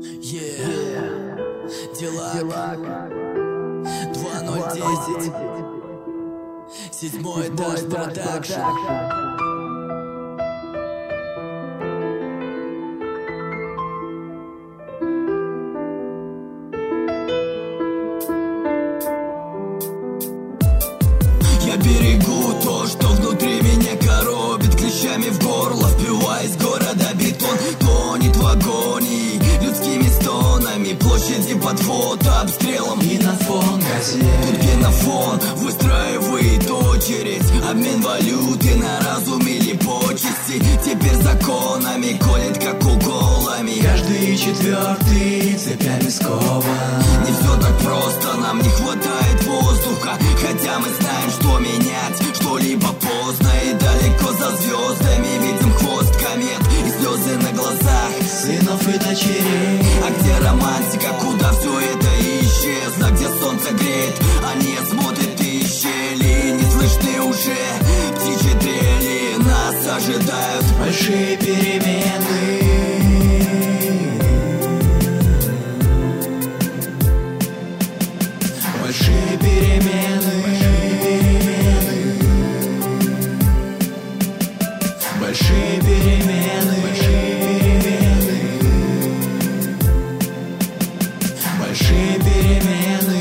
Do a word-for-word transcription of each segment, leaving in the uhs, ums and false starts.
Yeah, Дилак, два ноль десять, седьмой этаж продакшн. Я берегу то, что внутри меня коробит, клещами в горло впиваясь города бетон. Тонет в агонии людскими стонами, площади под фотообстрелом. И на фон газет, тут генофон выстраивает очередь, обмен валюты на разум или почести. Теперь законами колет как уколами, каждый четвертый цепями скован. Не все так просто, нам не хватает воздуха, хотя мы знаем, что менять что-либо поздно. И далеко за звездами видим хвост комет и слезы на глазах сынов и дочерей. А где романтика, куда все это исчезло? Где солнце греет, а не смотрит из щели. Не слышны уже птичьи трели, нас ожидают большие перемены. Большие перемены, большие перемены, большие перемены.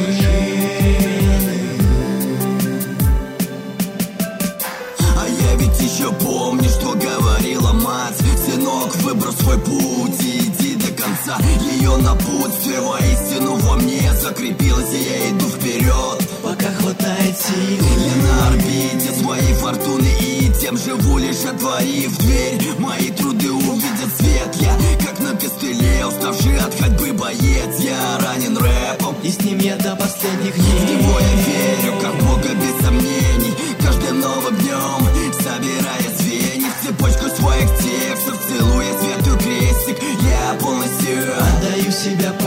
А я ведь еще помню, что говорила мать: сынок, выбрал свой путь и иди до конца. Ее напутствие воистину во мне закрепилось, и я иду вперед, пока хватает сил. Я на орбите своей фортуны, и тем живу, лишь отворив дверь. Мои труды увидят свет. Я как на костыле, уставший от ходьбы боец. Я ранен рэпом, и с ним я до последних дней. В него я верю, как Бога без сомнений. Каждым новым днем, собирая звенья в цепочку своих текстов, целуя светлый крестик, я полностью отдаю себя.